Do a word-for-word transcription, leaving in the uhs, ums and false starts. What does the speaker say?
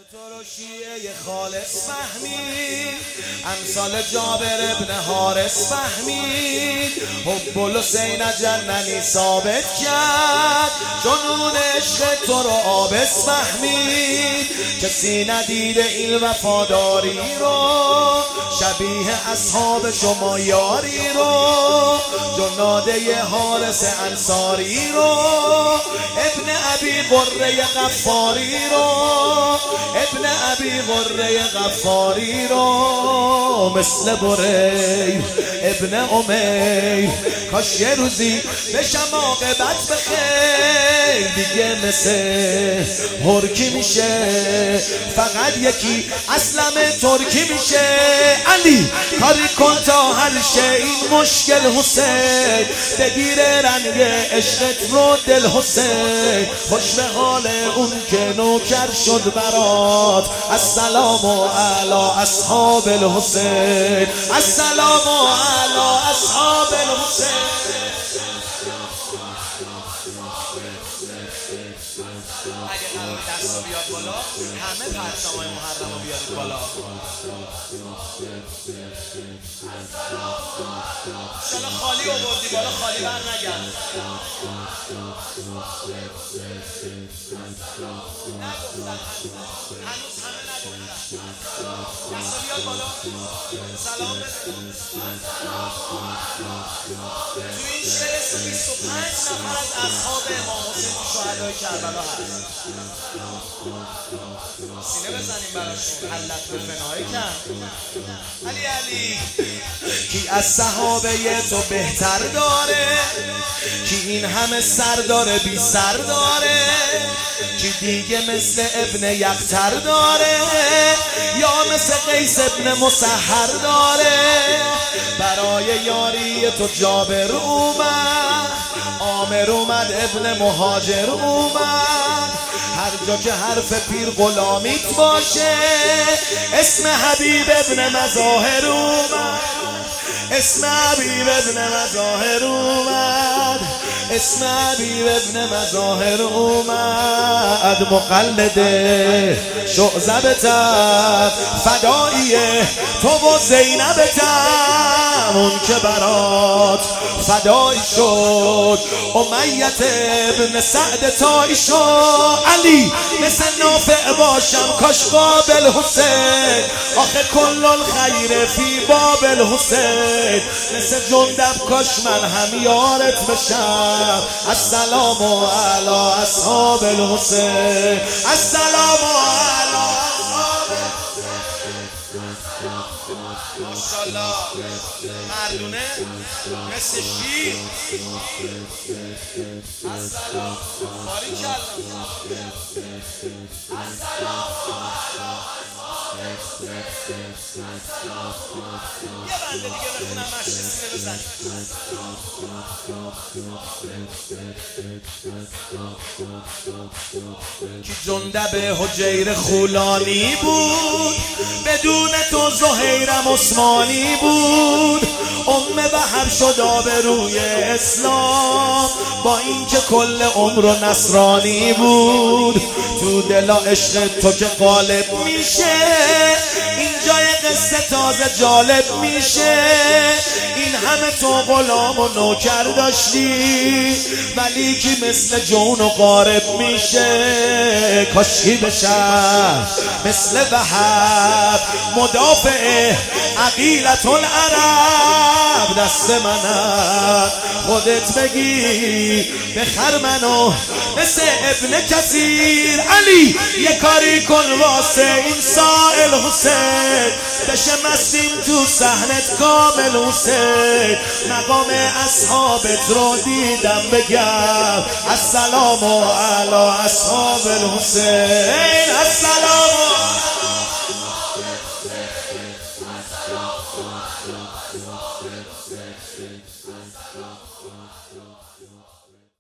تو رو شیعه خالص فهمید، امثال جابر ابن حارث فهمید، حب الحسین جننی ثابت کرد، جنون عشق تو رو آبس فهمید. کسی ندیده این وفاداری رو، شبیه اصحاب شما یاری رو، جناده حارث انصاری رو، ابن ابی قره غفاری رو، ابن ابی قره غفاری رو، مثل بریر ابن امیر. کاش یه روزی بشم عاقبت بخیر، دیگه مثل هرکی میشه، فقط یکی اسلم ترکی میشه. علی کاری کن تا حل شه این مشکل حسین، بگیره رنگ عشقت رو دل حسین. خوش به حال اون که نوکر شد برات، السلام علی اصحاب الحسین، السلام علی اصحاب الحسین. اگه قرار دست رو بیاد بالا، همه پرچمای محرم رو بیارید بالا. شالا خالی آوردی بالا، خالی بر نگرد. هنوز همه نگفتن. دست رو بیاد بالا، سلام بده. تو این شعر بیست و پنج نفر از اصحاب امام حسین تو شهدای کربلا هست. سینه بزنیم براشون، حلت به فنایی کرد. علی علی کی از صحابه تو بهتر داره، کی این همه سر داره بی سر داره، کی دیگه مثل ابن یقتر داره، یا مثل قیس ابن مسحر داره. برای یاری تو جابر اومد، عامر اومد ابن مهاجر اومد. هر جا که حرف پیر غلامیت باشه، اسم حبیب ابن مظاهر اومد، اسم حبیب ابن مظاهر اومد، اسم حبیب ابن مظاهر اومد. مقلد شعذبتم، فداییه تو و زینبتم، اون که برات فدایی شد امیت ابن سعد تایی شد. علی مثل نافع باشم کاش قابل حسین، آخه کل الخیر فی باب الحسین. مثل جندب کاش من هم یارت بشم، السلام علی اصحاب الحسین، السلام علی اصحاب الحسین. ماشاءالله مردونه مثل شیر. السلام باریکالله، السلام یه بنده دیگه بخونم مشتی سینه بزن. کی جندب حجیر خولانی بود، بدون تو زهیرم عثمانی بود. ام وهب شد آبروی اسلام، با اینکه کل عمر و نصرانی بود. تو دل عشق تو که غالب میشه، اینجای قصه تازه جالب میشه. این همه تو غلام و نوکر داشتی، ولی کی مثل جون و قارب میشه. کاشکی بشم مثل وهب، مدافع عقیلت العرب. دست منم خودت بگی بخر منو مثل ابن کثیر. علی یه کاری کن واسه این سائل حسین، بشه مستیم تو صحنت کامل حسین. مقام اصحابت رو دیدم بگم، السلام علی اصحاب الحسین، السلام